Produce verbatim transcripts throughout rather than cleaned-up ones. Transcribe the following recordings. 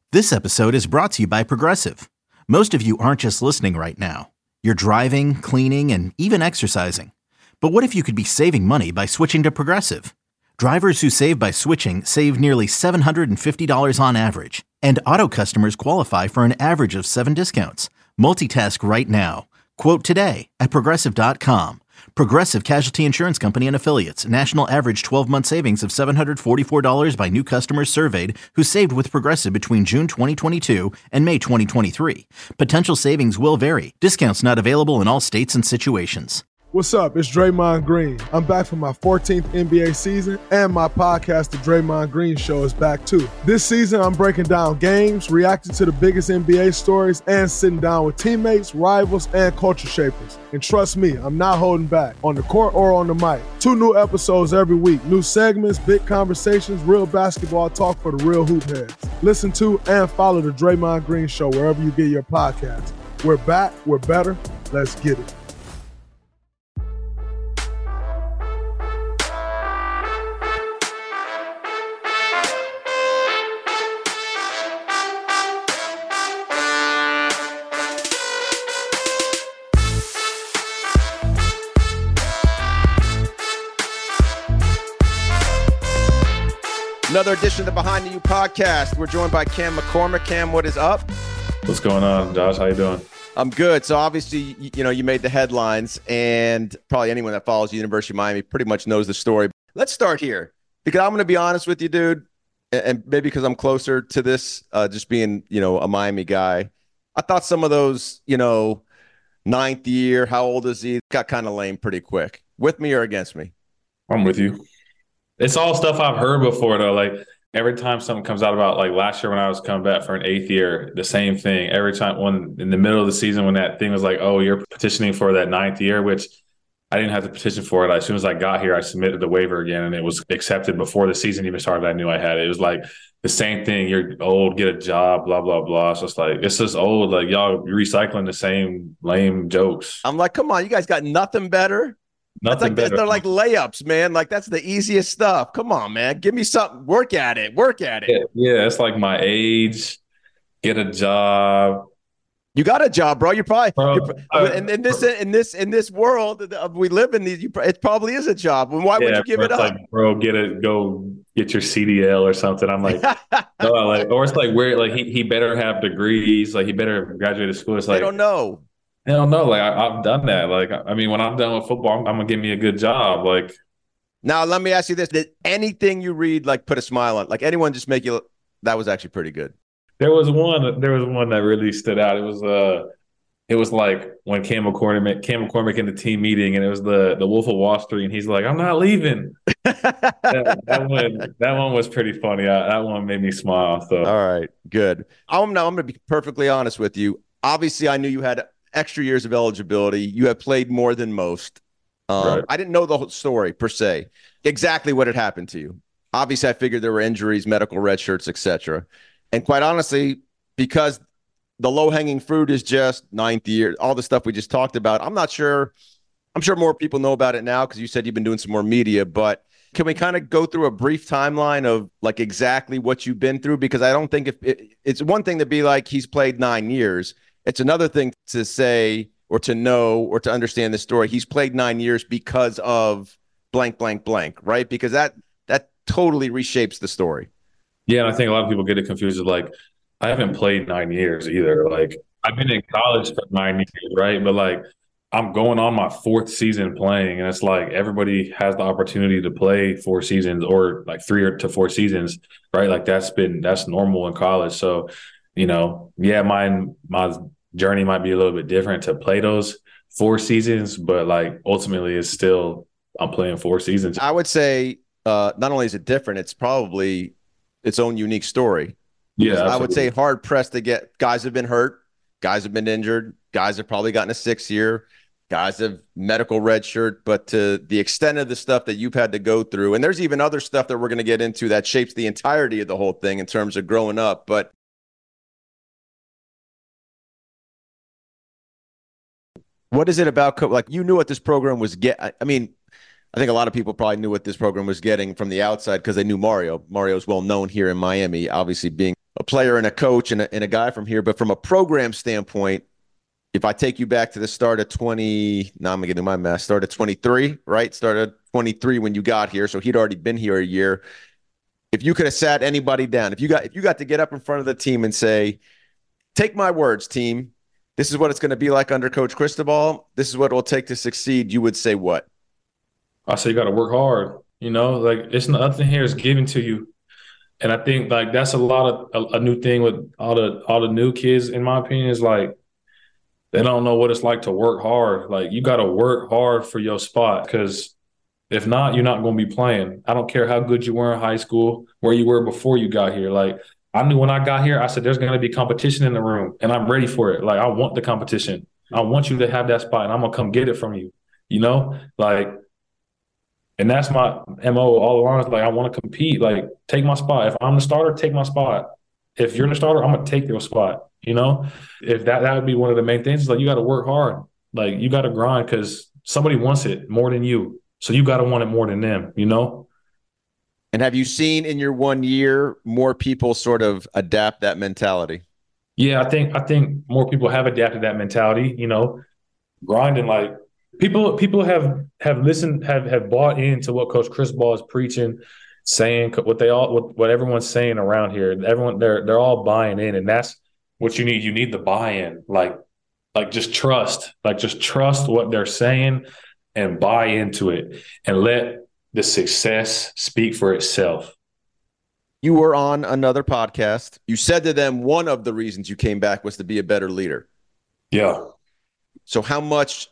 This episode is brought to you by Progressive. Most of you aren't just listening right now. You're driving, cleaning, and even exercising. But what if you could be saving money by switching to Progressive? Drivers who save by switching save nearly seven hundred fifty dollars on average. And auto customers qualify for an average of seven discounts. Multitask right now. Quote today at progressive dot com. Progressive Casualty Insurance Company and Affiliates. National average twelve-month savings of seven hundred forty-four dollars by new customers surveyed who saved with Progressive between June twenty twenty-two and May twenty twenty-three. Potential savings will vary. Discounts not available in all states and situations. What's up? It's Draymond Green. I'm back for my fourteenth N B A season, and my podcast, The Draymond Green Show, is back too. This season, I'm breaking down games, reacting to the biggest N B A stories, and sitting down with teammates, rivals, and culture shapers. And trust me, I'm not holding back, on the court or on the mic. Two new episodes every week, new segments, big conversations, real basketball talk for the real hoop heads. Listen to and follow The Draymond Green Show wherever you get your podcasts. We're back, we're better, let's get it. Another edition of the Behind the U podcast. We're joined by Cam McCormick. Cam, what is up? What's going on, Josh? How you doing? I'm good. So obviously, you, you know, you made the headlines, and probably anyone that follows the University of Miami pretty much knows the story. Let's start here, because I'm going to be honest with you, dude, and maybe because I'm closer to this, uh, just being, you know, a Miami guy. I thought some of those, you know, ninth year, how old is he, got kind of lame pretty quick. With me or against me? I'm with you. It's all stuff I've heard before, though. Like, every time something comes out about, like, last year when I was coming back for an eighth year, the same thing. Every time, when in the middle of the season, when that thing was like, oh, you're petitioning for that ninth year, which I didn't have to petition for it. As soon as I got here, I submitted the waiver again, and it was accepted before the season even started. I knew I had it. It was like the same thing. You're old, get a job, blah, blah, blah. So it's like, it's just old. Like, y'all recycling the same lame jokes. I'm like, come on, you guys got nothing better? Nothing like, better. They're like layups, man. Like, that's the easiest stuff. Come on, man. Give me something. Work at it. Work at it. Yeah, yeah, it's like my age, get a job. You got a job, bro. You're probably bro, you're, uh, in, in this in this in this world that we live in. These, you, it probably is a job. Why yeah, would you give bro, it up? Like, bro, get it. Go get your C D L or something. I'm like, no, like, or it's like where like he he better have degrees. Like, he better graduate school. It's like, I don't know. I don't know. Like, I, I've done that. Like, I mean, when I'm done with football, I'm, I'm gonna give me a good job. Like, now let me ask you this: did anything you read like put a smile on? Like, anyone just make you? That was actually pretty good. There was one. There was one that really stood out. It was uh, it was like when Cam McCormick, Cam McCormick in the team meeting, and it was the the Wolf of Wall Street, and he's like, "I'm not leaving." that, that one, that one was pretty funny. I, that one made me smile. So, all right, good. I'm now. I'm going to be perfectly honest with you. Obviously, I knew you had extra years of eligibility. You have played more than most. Um, right. I didn't know the whole story per se, exactly what had happened to you. Obviously, I figured there were injuries, medical red shirts, et cetera. And quite honestly, because the low-hanging fruit is just ninth year, all the stuff we just talked about, I'm not sure. I'm sure more people know about it now because you said you've been doing some more media. But can we kind of go through a brief timeline of like exactly what you've been through? Because I don't think if it, it's one thing to be like he's played nine years. It's another thing to say or to know or to understand the story. He's played nine years because of blank, blank, blank, right? Because that that totally reshapes the story. Yeah, and I think a lot of people get it confused with like, I haven't played nine years either. Like, I've been in college for nine years, right? But like, I'm going on my fourth season playing, and it's like everybody has the opportunity to play four seasons or like three or to four seasons, right? Like that's been that's normal in college. So, you know, yeah, mine my journey might be a little bit different to play those four seasons, but like ultimately it's still I'm playing four seasons. I would say uh, not only is it different, it's probably its own unique story. Yeah, absolutely. I would say hard pressed to get guys have been hurt, guys have been injured, guys have probably gotten a six year, guys have medical red shirt, but to the extent of the stuff that you've had to go through, and there's even other stuff that we're going to get into that shapes the entirety of the whole thing in terms of growing up. But what is it about? Like, you knew what this program was get. I mean, I think a lot of people probably knew what this program was getting from the outside because they knew Mario. Mario's well known here in Miami, obviously being a player and a coach and a, and a guy from here, but from a program standpoint, if I take you back to the start of twenty, now I'm getting my math, start of twenty-three, right? Started twenty-three when you got here. So he'd already been here a year. If you could have sat anybody down, if you got if you got to get up in front of the team and say, take my words, team, this is what it's going to be like under Coach Cristobal. This is what it will take to succeed. You would say what? I say you got to work hard. You know, like it's nothing here is given to you. And I think like that's a lot of a, a new thing with all the all the new kids, in my opinion, is like they don't know what it's like to work hard. Like you got to work hard for your spot, because if not, you're not going to be playing. I don't care how good you were in high school, where you were before you got here. Like I knew when I got here, I said, there's going to be competition in the room, and I'm ready for it. Like I want the competition. I want you to have that spot, and I'm going to come get it from you, you know? Like, and that's my M O all along. Is like, I want to compete. Like, take my spot. If I'm the starter, take my spot. If you're the starter, I'm going to take your spot, you know? If that, that would be one of the main things. Is like, you got to work hard. Like, you got to grind, because somebody wants it more than you. So you got to want it more than them, you know? And have you seen in your one year more people sort of adapt that mentality? Yeah, I think I think more people have adapted that mentality, you know, grinding. Like people people have have listened, have have bought into what Coach Cristobal is preaching, saying what they all what, what everyone's saying around here. Everyone they're they're all buying in, and that's what you need. You need the buy-in. Like like just trust. Like just trust what they're saying and buy into it, and let the success speak for itself. You were on another podcast. You said to them one of the reasons you came back was to be a better leader. Yeah. So how much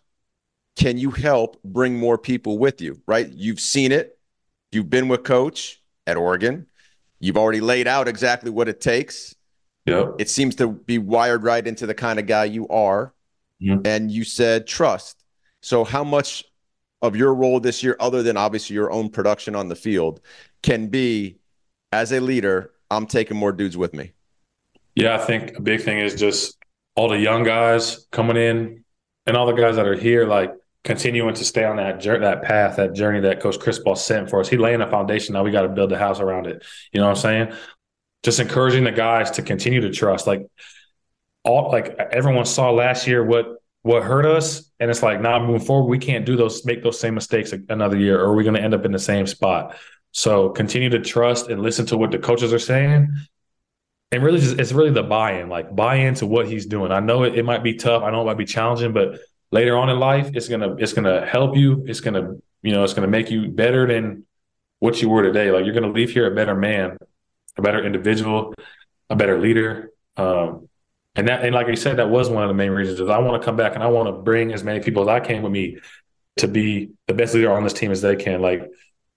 can you help bring more people with you, right? You've seen it. You've been with Coach at Oregon. You've already laid out exactly what it takes. Yeah. It seems to be wired right into the kind of guy you are. Mm-hmm. And you said trust. So how much of your role this year, other than obviously your own production on the field, can be, as a leader, I'm taking more dudes with me? Yeah, I think a big thing is just all the young guys coming in and all the guys that are here, like continuing to stay on that journey, that path, that journey that Coach Cristobal sent for us. He's laying a foundation. Now we got to build the house around it. You know what I'm saying? Just encouraging the guys to continue to trust. Like all, like everyone saw last year what what hurt us, and it's like, now nah, moving forward, we can't do those, make those same mistakes another year, or we're going to end up in the same spot. So continue to trust and listen to what the coaches are saying. And really just, it's really the buy-in, like buy into what he's doing. I know it, it might be tough. I know it might be challenging, but later on in life, it's going to, it's going to help you. It's going to, you know, it's going to make you better than what you were today. Like you're going to leave here a better man, a better individual, a better leader. Um, and that, and like I said, that was one of the main reasons is I want to come back and I want to bring as many people as I can with me to be the best leader on this team as they can. Like,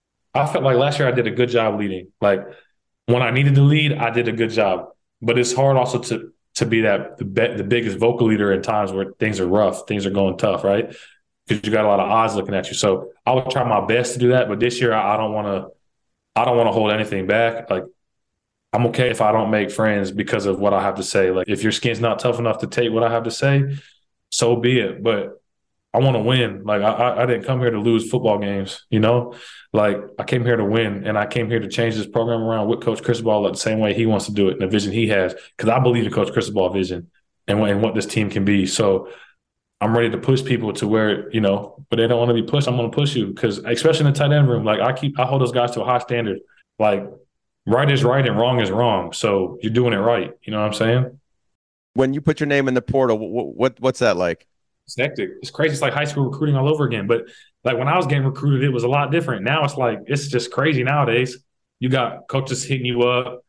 I felt like last year I did a good job leading. Like when I needed to lead, I did a good job. But it's hard also to to be that the, be, the biggest vocal leader in times where things are rough, things are going tough, right? Because you got a lot of odds looking at you. So I would try my best to do that. But this year I, I don't want to. I don't want to hold anything back. Like I'm okay if I don't make friends because of what I have to say. Like if your skin's not tough enough to take what I have to say, so be it. But I want to win. Like I, I didn't come here to lose football games, you know. Like I came here to win, and I came here to change this program around with Coach Cristobal the same way he wants to do it and the vision he has. Because I believe in Coach Cristobal vision and, and what this team can be. So I'm ready to push people to where, you know, but they don't want to be pushed. I'm going to push you because especially in the tight end room, like I keep I hold those guys to a high standard. Like right is right and wrong is wrong. So you're doing it right. You know what I'm saying? When you put your name in the portal, what, what what's that like? It's hectic. It's crazy. It's like high school recruiting all over again. But like when I was getting recruited, it was a lot different. Now it's like, it's just crazy nowadays. You got coaches hitting you up.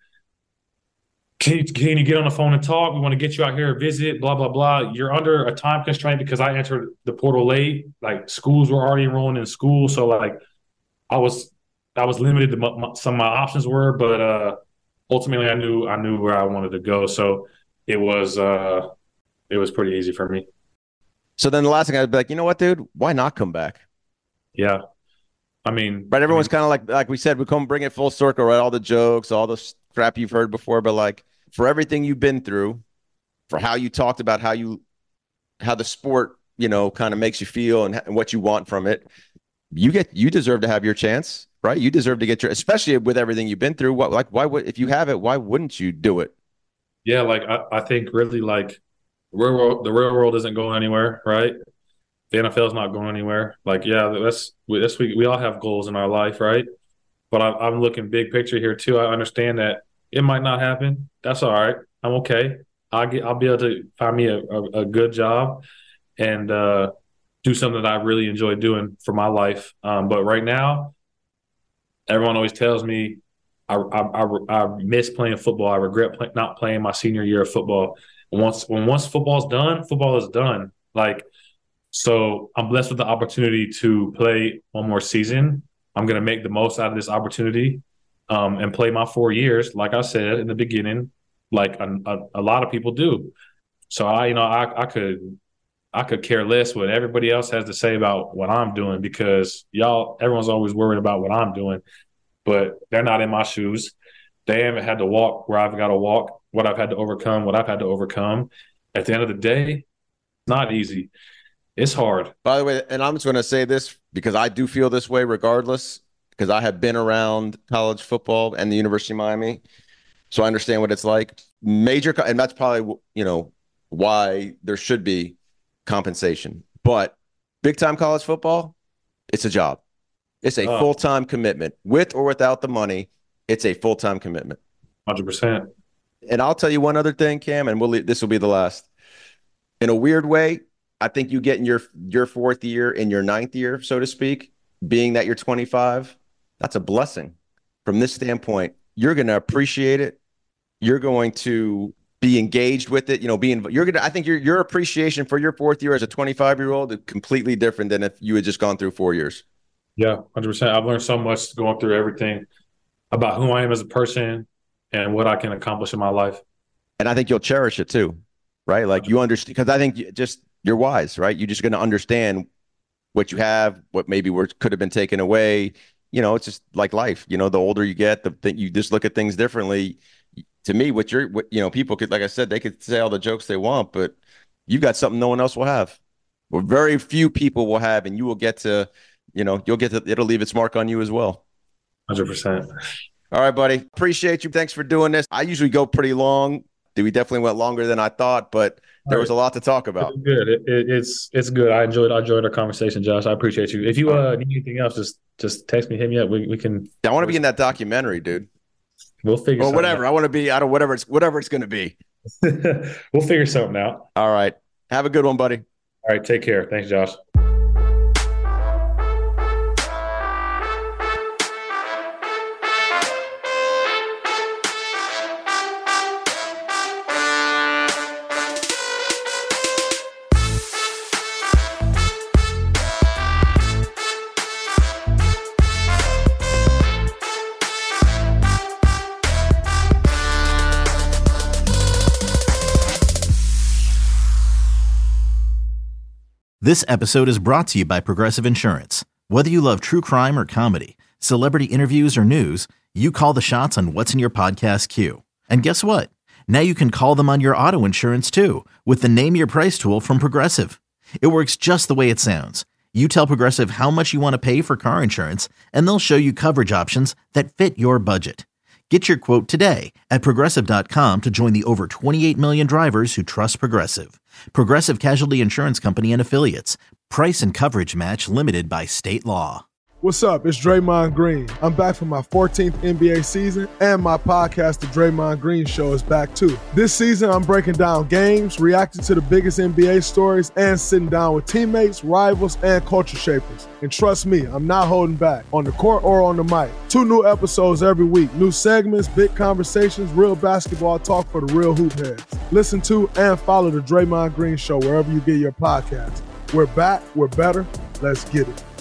Can you, can you get on the phone and talk? We want to get you out here, visit, blah, blah, blah. You're under a time constraint because I entered the portal late. Like schools were already enrolling in school. So like I was, I was limited to my, some of my options were, but uh, ultimately I knew, I knew where I wanted to go. So it was, uh, it was pretty easy for me. So then the last thing I'd be like, you know what, dude? Why not come back? Yeah. I mean, right. Everyone's I mean, kind of like, like we said, we come bring it full circle, right? All the jokes, all the crap you've heard before, but like for everything you've been through, for how you talked about how you, how the sport, you know, kind of makes you feel and, and what you want from it, you get, you deserve to have your chance, right? You deserve to get your, especially with everything you've been through. What, like, why would, if you have it, why wouldn't you do it? Yeah, like I, I think really like real world, the real world isn't going anywhere, right? The N F L is not going anywhere. Like, yeah, that's that's we we all have goals in our life, right? But I, I'm looking big picture here too. I understand that it might not happen. That's all right. I'm okay. I'll get I'll be able to find me a, a, a good job and uh, do something that I really enjoy doing for my life. Um, but right now, everyone always tells me I, I, I, I miss playing football. I regret play, not playing my senior year of football. And once when once football's done, football is done. Like, so I'm blessed with the opportunity to play one more season. I'm going to make the most out of this opportunity um, and play my four years, like I said in the beginning, like a, a, a lot of people do. So I, you know, I, I could I could care less what everybody else has to say about what I'm doing because y'all, everyone's always worried about what I'm doing. But they're not in my shoes. They haven't had to walk where I've got to walk, what I've had to overcome, what I've had to overcome. At the end of the day, it's not easy. It's hard. By the way, and I'm just going to say this because I do feel this way regardless, because I have been around college football and the University of Miami. So I understand what it's like. Major, and that's probably, you know, why there should be compensation. But big time college football, it's a job. It's a uh, full-time commitment. With or without the money, it's a full-time commitment. one hundred percent. And I'll tell you one other thing, Cam, and we'll leave, this will be the last. In a weird way, I think you get in your your fourth year, in your ninth year, so to speak, being that you're twenty-five, that's a blessing. From this standpoint, you're going to appreciate it. You're going to be engaged with it. You know, being you're going to. I think your your appreciation for your fourth year as a twenty-five-year-old is completely different than if you had just gone through four years. Yeah, one hundred percent. I've learned so much going through everything about who I am as a person and what I can accomplish in my life. And I think you'll cherish it too, right? Like you understand, because I think you just you're wise, right? You're just going to understand what you have, what maybe were, could have been taken away. You know, it's just like life. You know, the older you get, the thing you just look at things differently. To me, what you're, what, you know, people could, like I said, they could say all the jokes they want, but you've got something no one else will have. Or very few people will have, and you will get to. You know, you'll get to, it'll leave its mark on you as well. one hundred percent. All right, buddy. Appreciate you. Thanks for doing this. I usually go pretty long. We definitely went longer than I thought, but there was a lot to talk about. It's good. It, it, it's it's good. I enjoyed I enjoyed our conversation, Josh. I appreciate you. If you uh, need anything else, just just text me, hit me up. We we can. Yeah, I want to be in that documentary, dude. We'll figure. Or whatever. Out. I want to be. I don't. Whatever it's whatever it's going to be. We'll figure something out. All right. Have a good one, buddy. All right. Take care. Thanks, Josh. This episode is brought to you by Progressive Insurance. Whether you love true crime or comedy, celebrity interviews or news, you call the shots on what's in your podcast queue. And guess what? Now you can call them on your auto insurance too with the Name Your Price tool from Progressive. It works just the way it sounds. You tell Progressive how much you want to pay for car insurance, and they'll show you coverage options that fit your budget. Get your quote today at Progressive dot com to join the over twenty-eight million drivers who trust Progressive. Progressive Casualty Insurance Company and Affiliates. Price and coverage match limited by state law. What's up? It's Draymond Green. I'm back for my fourteenth N B A season, and my podcast, The Draymond Green Show, is back too. This season, I'm breaking down games, reacting to the biggest N B A stories, and sitting down with teammates, rivals, and culture shapers. And trust me, I'm not holding back, on the court or on the mic. Two new episodes every week. New segments, big conversations, real basketball talk for the real hoop heads. Listen to and follow The Draymond Green Show wherever you get your podcasts. We're back, we're better, let's get it.